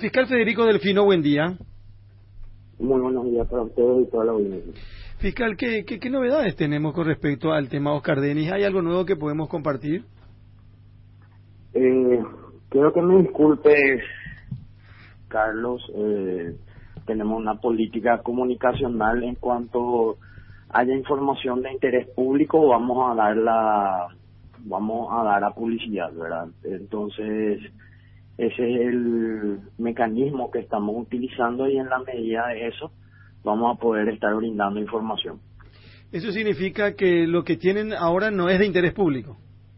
Fiscal Federico Delfino, buen día. Muy buenos días para ustedes y toda la audiencia. Fiscal, ¿qué novedades tenemos con respecto al tema Oscar Dennis? ¿Hay algo nuevo que podemos compartir? Quiero que me disculpes, Carlos. Tenemos una política comunicacional en cuanto haya información de interés público, vamos a dar a publicidad, ¿verdad? Entonces, ese es el mecanismo que estamos utilizando y en la medida de eso vamos a poder estar brindando información. ¿Eso significa que lo que tienen ahora no es de interés público?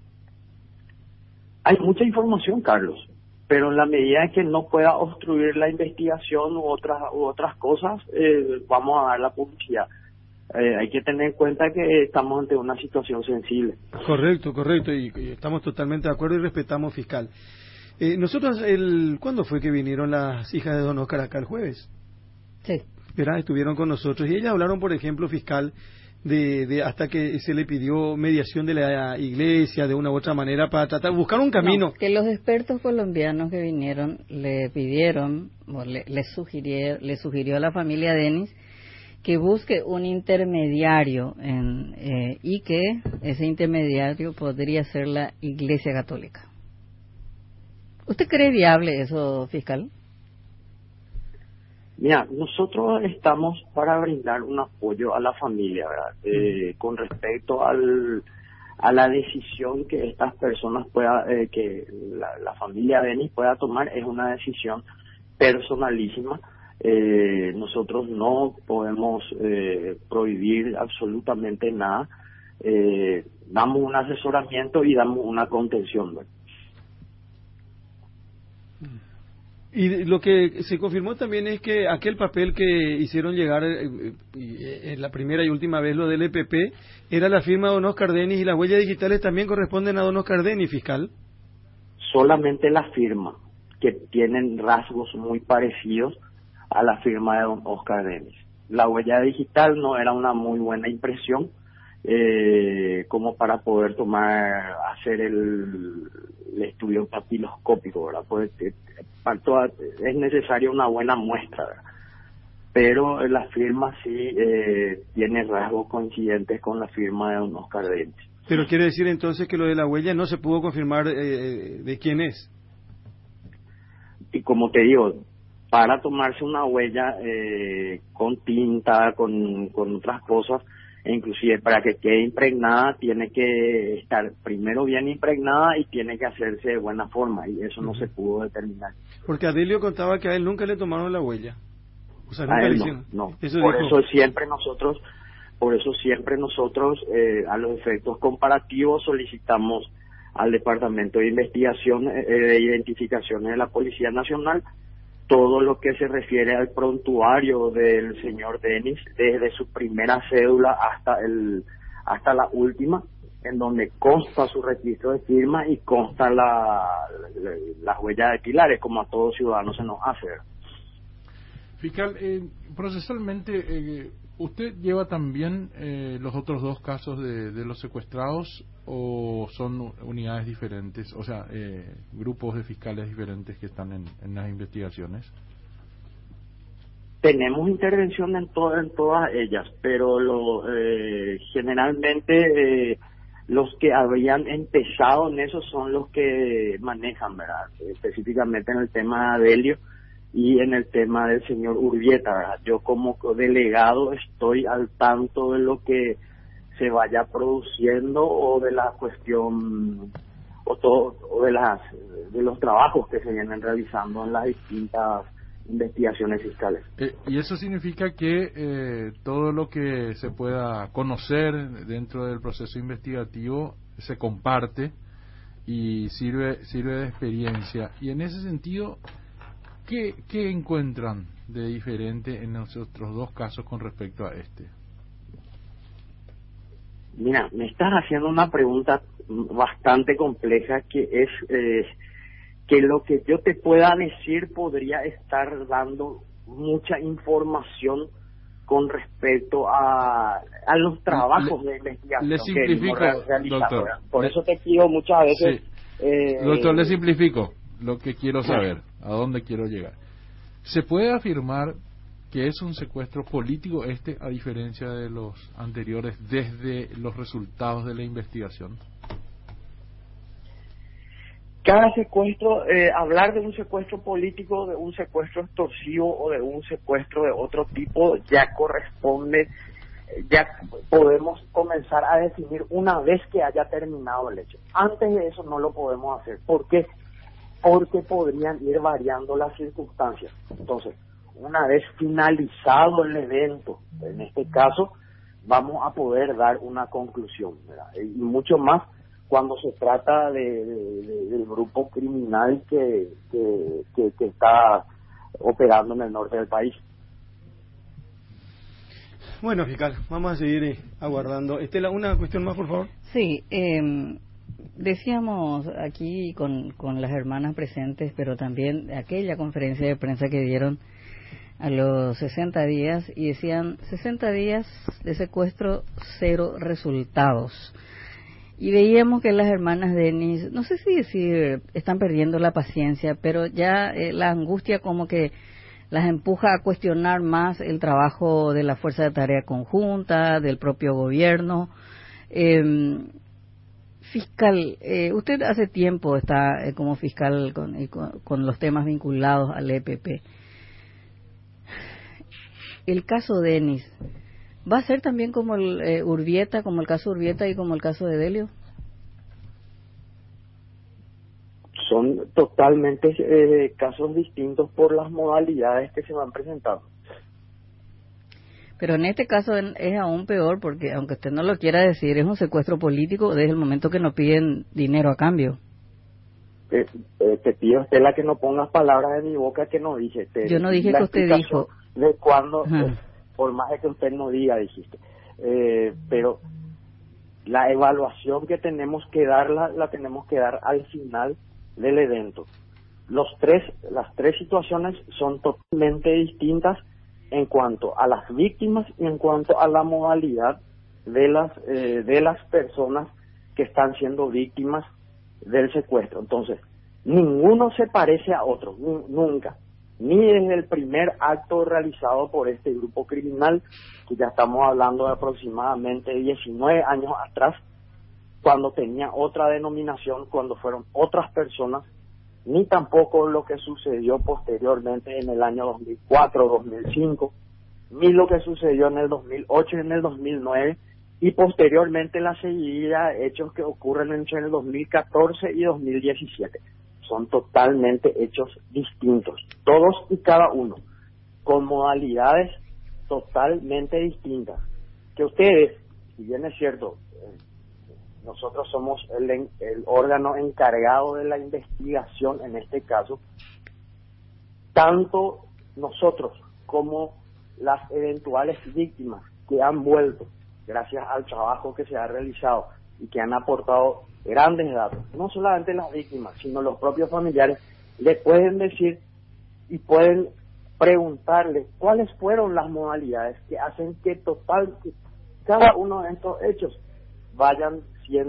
Hay mucha información, Carlos, pero en la medida en que no pueda obstruir la investigación u otras cosas, vamos a dar la publicidad. Hay que tener en cuenta que estamos ante una situación sensible. Correcto, y estamos totalmente de acuerdo y respetamos, fiscal. Nosotros, ¿cuándo fue que vinieron las hijas de don Oscar acá el jueves? Sí. ¿Verdad? Estuvieron con nosotros y ellas hablaron, por ejemplo, fiscal, de hasta que se le pidió mediación de la iglesia de una u otra manera para tratar buscar un camino. No, que los expertos colombianos que vinieron le pidieron, o le sugirió a la familia Dennis que busque un intermediario y que ese intermediario podría ser la Iglesia Católica. ¿Usted cree viable eso, fiscal? Mira, nosotros estamos para brindar un apoyo a la familia, ¿verdad? Con respecto a la decisión que estas personas que la familia Dennis pueda tomar, es una decisión personalísima. Nosotros no podemos prohibir absolutamente nada. Damos un asesoramiento y damos una contención, ¿verdad? Y lo que se confirmó también es que aquel papel que hicieron llegar en la primera y última vez, lo del EPP, era la firma de don Oscar Dennis, y las huellas digitales también corresponden a don Oscar Dennis, fiscal. Solamente la firma, que tienen rasgos muy parecidos a la firma de don Oscar Dennis. La huella digital no era una muy buena impresión como para poder hacer el estudio papiloscópico, ¿verdad? Pues, es necesaria una buena muestra, ¿verdad? Pero la firma sí tiene rasgos coincidentes con la firma de don Oscar Dennis. Pero quiere decir entonces que lo de la huella no se pudo confirmar de quién es. Y como te digo, para tomarse una huella con tinta, con otras cosas, e inclusive para que quede impregnada, tiene que estar primero bien impregnada y tiene que hacerse de buena forma, y eso no se pudo determinar. Porque Adelio contaba que a él nunca le tomaron la huella. O sea, nunca a él le hicieron. No. Eso por dijo. eso siempre nosotros a los efectos comparativos solicitamos al Departamento de Investigación de Identificaciones de la Policía Nacional todo lo que se refiere al prontuario del señor Dennis, desde su primera cédula hasta la última, en donde consta su registro de firma y consta las huellas dactilares, como a todo ciudadano se nos hace. Fiscal, procesalmente, ¿usted lleva también los otros dos casos de los secuestrados, o son unidades diferentes, o sea, grupos de fiscales diferentes que están en las investigaciones? Tenemos intervención en todas ellas, pero generalmente los que habían empezado en eso son los que manejan, ¿verdad? Específicamente en el tema de Adelio y en el tema del señor Urbieta, ¿verdad? Yo como delegado estoy al tanto de lo que se vaya produciendo o de la cuestión o de los trabajos que se vienen realizando en las distintas investigaciones fiscales. Y eso significa que todo lo que se pueda conocer dentro del proceso investigativo se comparte y sirve de experiencia. Y en ese sentido, ¿qué encuentran de diferente en los otros dos casos con respecto a este? Mira, me estás haciendo una pregunta bastante compleja, que es que lo que yo te pueda decir podría estar dando mucha información con respecto a los trabajos de investigación. Le simplifico, doctor. Por eso te pido muchas veces... Sí. Doctor, le simplifico lo que quiero saber, a dónde quiero llegar. ¿Se puede afirmar que es un secuestro político a diferencia de los anteriores desde los resultados de la investigación? Cada secuestro, hablar de un secuestro político, de un secuestro extorsivo o de un secuestro de otro tipo ya corresponde, ya podemos comenzar a definir una vez que haya terminado el hecho. Antes de eso no lo podemos hacer. ¿Por qué? Porque podrían ir variando las circunstancias. Entonces, una vez finalizado el evento, en este caso, vamos a poder dar una conclusión, ¿verdad? Y mucho más cuando se trata del grupo criminal que está operando en el norte del país. Bueno, fiscal, vamos a seguir aguardando. Estela, una cuestión más, por favor. Sí, decíamos aquí con las hermanas presentes, pero también aquella conferencia de prensa que dieron a los 60 días, y decían 60 días de secuestro, 0 resultados. Y veíamos que las hermanas Denis, no sé si decir, están perdiendo la paciencia, pero ya la angustia como que las empuja a cuestionar más el trabajo de la Fuerza de Tarea Conjunta, del propio gobierno. Fiscal, usted hace tiempo está como fiscal con los temas vinculados al EPP. El caso Denis, ¿va a ser también como el Urbieta, como el caso Urbieta y como el caso de Delio? Son totalmente casos distintos por las modalidades que se van presentando. Pero en este caso es aún peor porque, aunque usted no lo quiera decir, es un secuestro político desde el momento que no piden dinero a cambio. Te pido, Estela, que no pongas palabras en mi boca que no dije. Yo no dije que usted dijo. De cuando, por más de que usted no diga, dijiste. Pero la evaluación que tenemos que dar, la tenemos que dar al final del evento. Las tres situaciones son totalmente distintas en cuanto a las víctimas y en cuanto a la modalidad de las personas que están siendo víctimas del secuestro. Entonces, ninguno se parece a otro, nunca. Ni en el primer acto realizado por este grupo criminal, que ya estamos hablando de aproximadamente 19 años atrás, cuando tenía otra denominación, cuando fueron otras personas, ni tampoco lo que sucedió posteriormente en el año 2004, 2005, ni lo que sucedió en el 2008 y en el 2009, y posteriormente la seguidilla de hechos que ocurren entre el 2014 y 2017. Son totalmente hechos distintos, todos y cada uno, con modalidades totalmente distintas. Que ustedes, si bien es cierto, nosotros somos el órgano encargado de la investigación en este caso, tanto nosotros como las eventuales víctimas que han vuelto gracias al trabajo que se ha realizado y que han aportado grandes datos, no solamente las víctimas, sino los propios familiares, le pueden decir y pueden preguntarle cuáles fueron las modalidades que hacen que cada uno de estos hechos vayan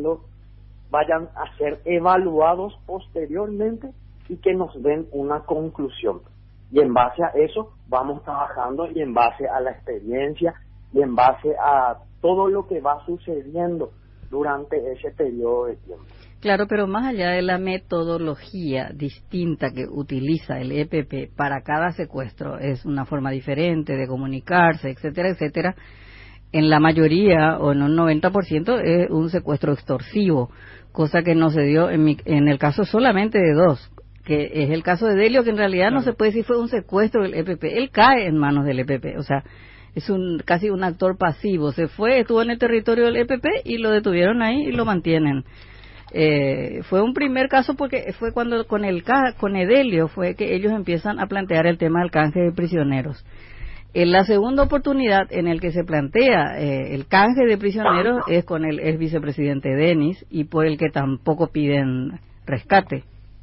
a ser evaluados posteriormente y que nos den una conclusión. Y en base a eso vamos trabajando, y en base a la experiencia y en base a todo lo que va sucediendo durante ese periodo de tiempo. Claro, pero más allá de la metodología distinta que utiliza el EPP para cada secuestro, es una forma diferente de comunicarse, etcétera, etcétera. En la mayoría, o en un 90%, es un secuestro extorsivo, cosa que no se dio en el caso solamente de 2, que es el caso de Delio, que en realidad no se puede decir fue un secuestro del EPP. Él cae en manos del EPP, o sea, es casi un actor pasivo. Se fue, estuvo en el territorio del EPP y lo detuvieron ahí y lo mantienen. Fue un primer caso porque fue cuando con Edelio fue que ellos empiezan a plantear el tema del canje de prisioneros. En la segunda oportunidad en el que se plantea el canje de prisioneros es con el ex vicepresidente Denis, y por el que tampoco piden rescate.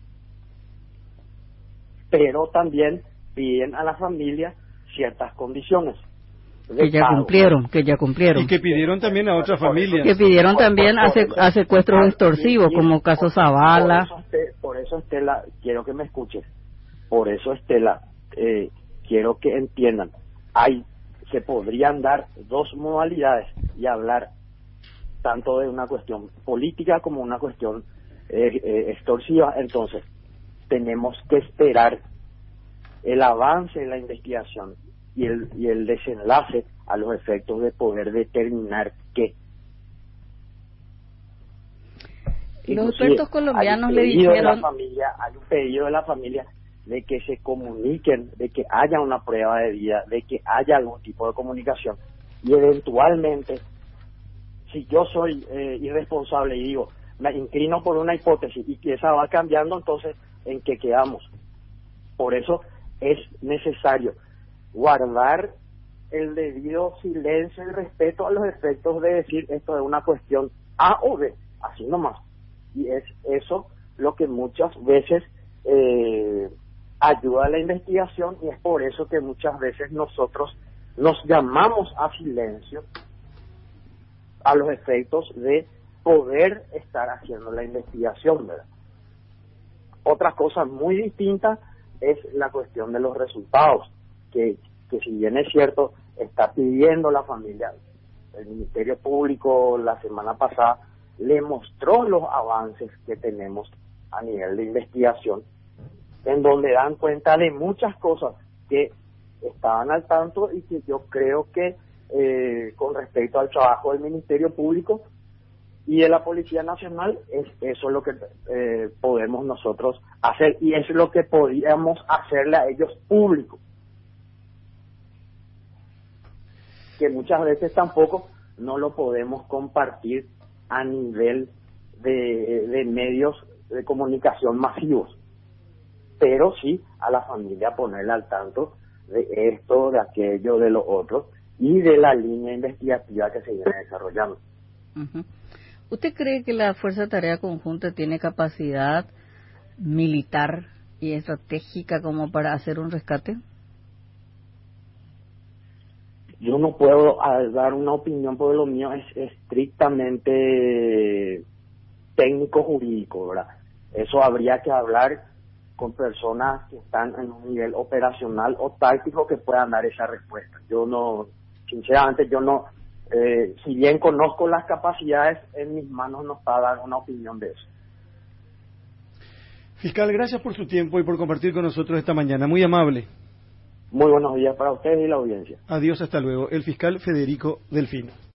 Pero también piden a la familia ciertas condiciones. Que ya cumplieron. Y que pidieron también a otras familias. Que pidieron también a secuestros extorsivos, como caso Zavala. Por eso, Estela, quiero que me escuches. Por eso, Estela, quiero que entiendan, se podrían dar dos modalidades y hablar tanto de una cuestión política como una cuestión extorsiva. Entonces, tenemos que esperar el avance en la investigación y el desenlace a los efectos de poder determinar qué. Los expertos colombianos le dijeron... Hay un pedido de la familia de que se comuniquen, de que haya una prueba de vida, de que haya algún tipo de comunicación. Y eventualmente, si yo soy irresponsable y digo, me inclino por una hipótesis y que esa va cambiando, entonces, ¿en qué quedamos? Por eso es necesario guardar el debido silencio y respeto a los efectos de decir esto es una cuestión A o B, así nomás. Y es eso lo que muchas veces ayuda a la investigación, y es por eso que muchas veces nosotros nos llamamos a silencio a los efectos de poder estar haciendo la investigación, ¿verdad? Otra cosa muy distinta es la cuestión de los resultados, que si bien es cierto, está pidiendo la familia. El Ministerio Público la semana pasada le mostró los avances que tenemos a nivel de investigación, en donde dan cuenta de muchas cosas que estaban al tanto y que yo creo que con respecto al trabajo del Ministerio Público y de la Policía Nacional, eso es lo que podemos nosotros hacer, y es lo que podríamos hacerle a ellos público, que muchas veces tampoco no lo podemos compartir a nivel de medios de comunicación masivos, pero sí a la familia ponerla al tanto de esto, de aquello, de lo otro, y de la línea investigativa que se viene desarrollando. Uh-huh. ¿Usted cree que la Fuerza de Tarea Conjunta tiene capacidad militar y estratégica como para hacer un rescate? Yo no puedo dar una opinión porque lo mío es estrictamente técnico-jurídico, ¿verdad? Eso habría que hablar con personas que están en un nivel operacional o táctico que puedan dar esa respuesta. Yo no, sinceramente, si bien conozco las capacidades, en mis manos no está dar una opinión de eso. Fiscal, gracias por su tiempo y por compartir con nosotros esta mañana. Muy amable. Muy buenos días para ustedes y la audiencia. Adiós, hasta luego. El fiscal Federico Delfino.